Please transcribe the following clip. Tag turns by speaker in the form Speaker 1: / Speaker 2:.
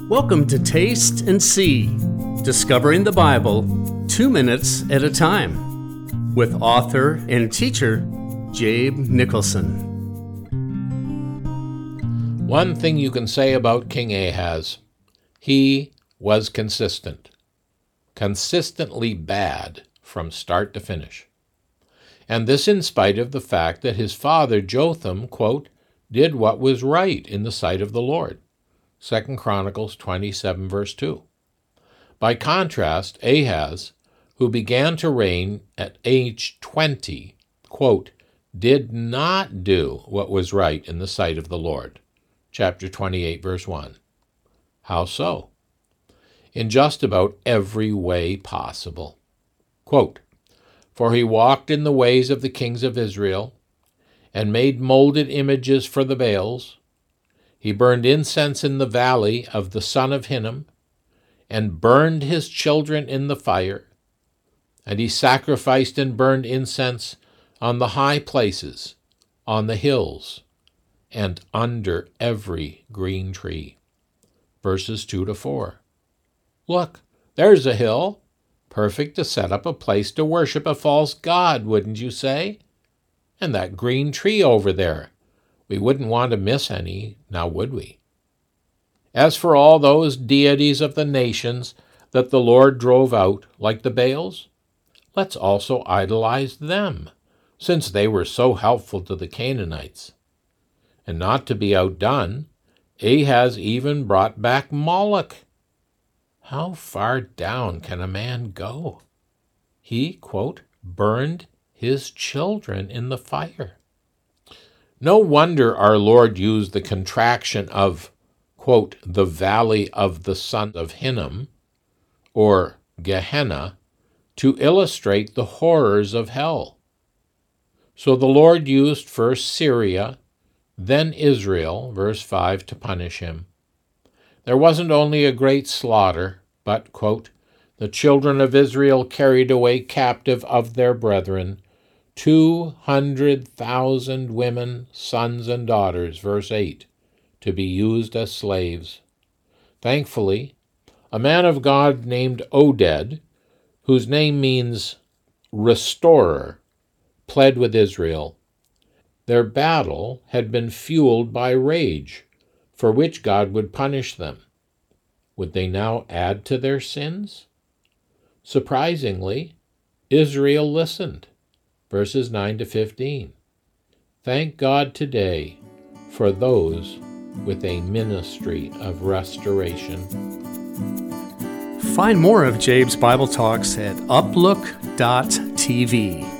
Speaker 1: Welcome to Taste and See, discovering the Bible 2 minutes at a time, with author and teacher Jabe Nicholson.
Speaker 2: One thing you can say about King Ahaz, he was consistent. Consistently bad from start to finish. And this in spite of the fact that his father Jotham, quote, did what was right in the sight of the Lord. 2 Chronicles 27, verse 2. By contrast, Ahaz, who began to reign at age 20, quote, did not do what was right in the sight of the Lord. Chapter 28, verse 1. How so? In just about every way possible. Quote, for he walked in the ways of the kings of Israel, and made molded images for the Baals. He burned incense in the valley of the son of Hinnom, and burned his children in the fire. And he sacrificed and burned incense on the high places, on the hills, and under every green tree. Verses 2-4. Look, there's a hill, perfect to set up a place to worship a false god, wouldn't you say? And that green tree over there, we wouldn't want to miss any, now would we? As for all those deities of the nations that the Lord drove out, like the Baals, let's also idolize them, since they were so helpful to the Canaanites. And not to be outdone, Ahaz even brought back Moloch. How far down can a man go? He, quote, burned his children in the fire. No wonder our Lord used the contraction of, quote, the valley of the son of Hinnom, or Gehenna, to illustrate the horrors of hell. So the Lord used first Syria, then Israel, verse 5, to punish him. There wasn't only a great slaughter, but, quote, the children of Israel carried away captive of their brethren 200,000 women, sons, and daughters, verse 8, to be used as slaves. Thankfully, a man of God named Oded, whose name means restorer, pled with Israel. Their battle had been fueled by rage, for which God would punish them. Would they now add to their sins? Surprisingly, Israel listened. Verses 9-15. Thank God today for those with a ministry of restoration.
Speaker 1: Find more of Jabe's Bible Talks at uplook.tv.